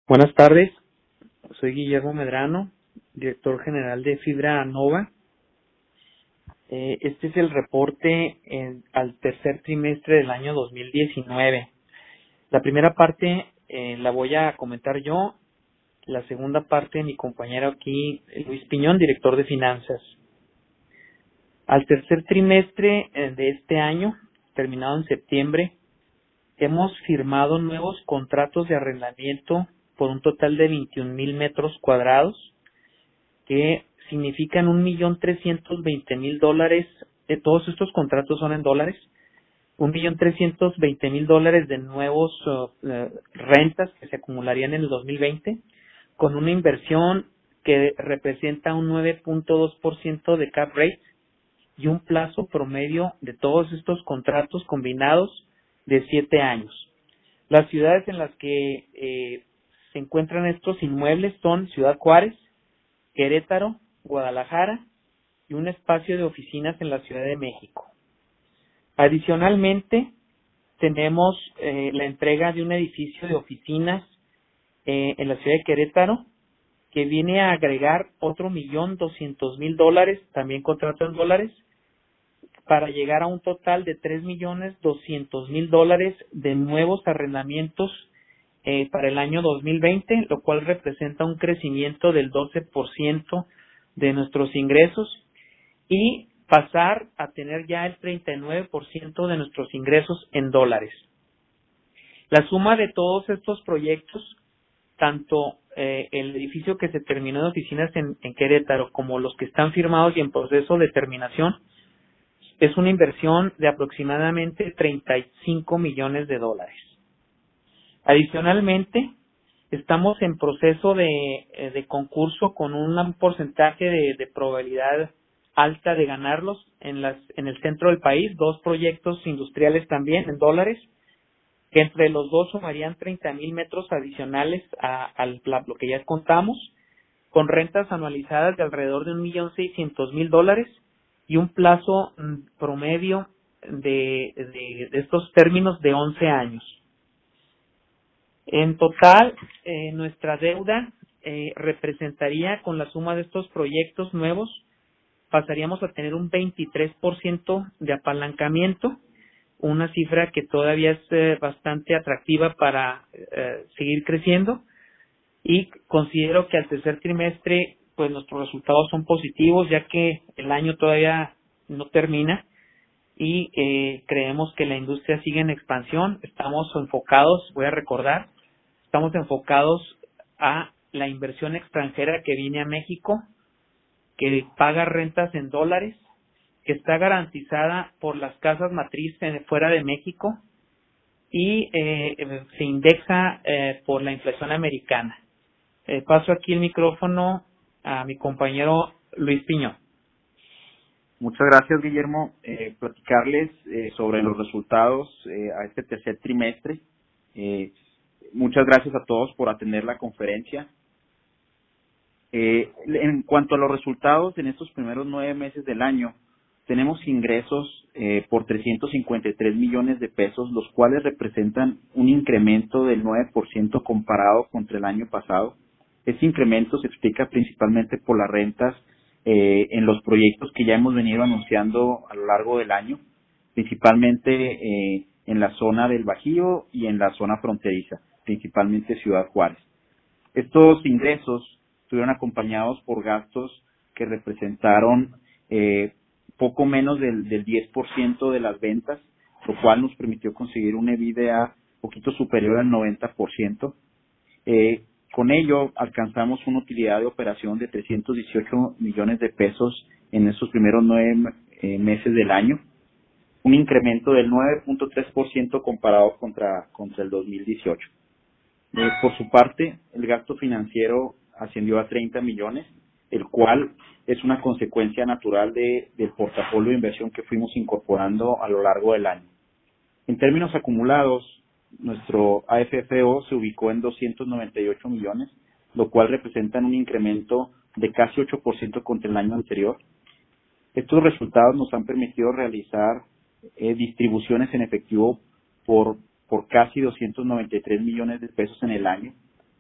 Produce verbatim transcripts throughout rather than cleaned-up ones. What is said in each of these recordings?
Buenas tardes, soy Guillermo Medrano, director general de Fibra Nova. Eh, este es el reporte en- al tercer trimestre del año dos mil diecinueve. La primera parte eh, la voy a comentar yo, la segunda parte mi compañero aquí, Luis Piñón, director de finanzas. Al tercer trimestre eh, de este año, terminado en septiembre, hemos firmado nuevos contratos de arrendamiento por un total de veintiún mil metros cuadrados, que significan un millón trescientos veinte mil dólares. Eh, todos estos contratos son en dólares. Un millón trescientos veinte mil dólares de nuevos uh, uh, rentas que se acumularían en el dos mil veinte, con una inversión que representa un nueve punto dos por ciento de cap rate y un plazo promedio de todos estos contratos combinados de siete años. Las ciudades en las que eh, se encuentran estos inmuebles son Ciudad Juárez, Querétaro, Guadalajara y un espacio de oficinas en la Ciudad de México. Adicionalmente, tenemos eh, la entrega de un edificio de oficinas eh, en la ciudad de Querétaro, que viene a agregar otro millón doscientos mil dólares, también contrato en dólares, para llegar a un total de tres millones doscientos mil dólares de nuevos arrendamientos eh, para el año dos mil veinte, lo cual representa un crecimiento del doce por ciento de nuestros ingresos, y pasar a tener ya el treinta y nueve por ciento de nuestros ingresos en dólares. La suma de todos estos proyectos, tanto eh, el edificio que se terminó de oficinas en, en Querétaro como los que están firmados y en proceso de terminación, es una inversión de aproximadamente treinta y cinco millones de dólares. Adicionalmente, estamos en proceso de, eh, de concurso con un porcentaje de, de probabilidad alta de ganarlos en, las, en el centro del país, dos proyectos industriales también en dólares, que entre los dos sumarían treinta mil metros adicionales a, a lo que ya contamos, con rentas anualizadas de alrededor de un millón seiscientos mil dólares y un plazo mm, promedio de, de, de estos términos de once años. En total, eh, nuestra deuda eh, representaría, con la suma de estos proyectos nuevos, pasaríamos a tener un veintitrés por ciento de apalancamiento, una cifra que todavía es eh, bastante atractiva para eh, seguir creciendo, y considero que al tercer trimestre pues nuestros resultados son positivos, ya que el año todavía no termina y eh, creemos que la industria sigue en expansión. Estamos enfocados, voy a recordar, estamos enfocados a la inversión extranjera que viene a México, que paga rentas en dólares, que está garantizada por las casas matriz fuera de México y eh, se indexa eh, por la inflación americana. Eh, paso aquí el micrófono a mi compañero Luis Piñón. Muchas gracias, Guillermo. Eh, platicarles eh, sobre los resultados eh, a este tercer trimestre. Eh, muchas gracias a todos por atender la conferencia. Eh, en cuanto a los resultados, en estos primeros nueve meses del año, tenemos ingresos eh, por trescientos cincuenta y tres millones de pesos, los cuales representan un incremento del nueve por ciento comparado contra el año pasado. Este incremento se explica principalmente por las rentas eh, en los proyectos que ya hemos venido anunciando a lo largo del año, principalmente eh, en la zona del Bajío y en la zona fronteriza, principalmente Ciudad Juárez. Estos ingresos estuvieron acompañados por gastos que representaron eh, poco menos del, del diez por ciento de las ventas, lo cual nos permitió conseguir un EBITDA poquito superior al noventa por ciento. Eh, con ello alcanzamos una utilidad de operación de trescientos dieciocho millones de pesos en estos primeros nueve eh, meses del año, un incremento del nueve punto tres por ciento comparado contra, contra el dos mil dieciocho. Eh, por su parte, el gasto financiero ascendió a treinta millones, el cual es una consecuencia natural de, del portafolio de inversión que fuimos incorporando a lo largo del año. En términos acumulados, nuestro A F F O se ubicó en doscientos noventa y ocho millones, lo cual representa un incremento de casi ocho por ciento contra el año anterior. Estos resultados nos han permitido realizar eh, distribuciones en efectivo por, por casi doscientos noventa y tres millones de pesos en el año.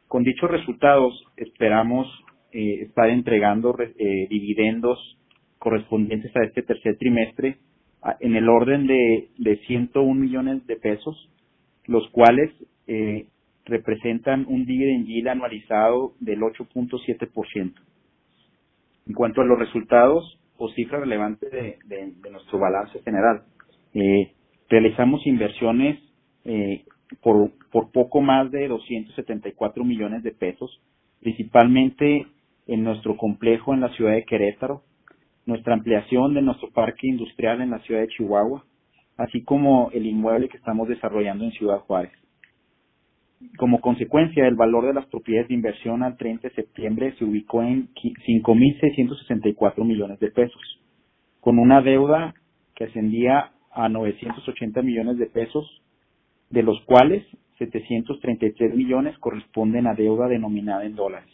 Con dichos resultados esperamos eh, estar entregando eh, dividendos correspondientes a este tercer trimestre a, en el orden de, de ciento un millones de pesos, los cuales eh, representan un dividend yield anualizado del ocho punto siete por ciento. En cuanto a los resultados o cifras relevantes de, de, de nuestro balance general, eh, realizamos inversiones eh, por, por poco más de doscientos setenta y cuatro millones de pesos, principalmente en nuestro complejo en la ciudad de Querétaro, nuestra ampliación de nuestro parque industrial en la ciudad de Chihuahua, así como el inmueble que estamos desarrollando en Ciudad Juárez. Como consecuencia, el valor de las propiedades de inversión al treinta de septiembre se ubicó en cinco mil seiscientos sesenta y cuatro millones de pesos, con una deuda que ascendía a novecientos ochenta millones de pesos, de los cuales setecientos treinta y tres millones corresponden a deuda denominada en dólares.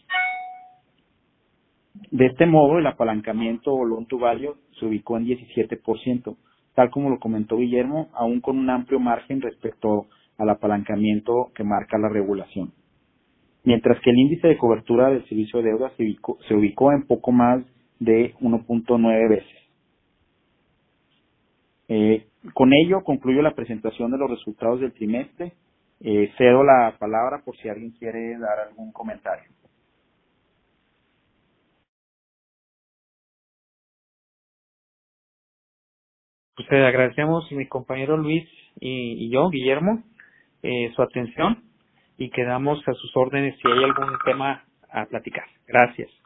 De este modo, el apalancamiento o loan to value se ubicó en diecisiete por ciento, tal como lo comentó Guillermo, aún con un amplio margen respecto al apalancamiento que marca la regulación. Mientras que el índice de cobertura del servicio de deuda se ubicó, se ubicó en poco más de uno punto nueve veces. Eh, con ello concluyo la presentación de los resultados del trimestre. Eh, cedo la palabra por si alguien quiere dar algún comentario. Pues le agradecemos mi compañero Luis y, y yo, Guillermo, eh, su atención y quedamos a sus órdenes si hay algún tema a platicar. Gracias.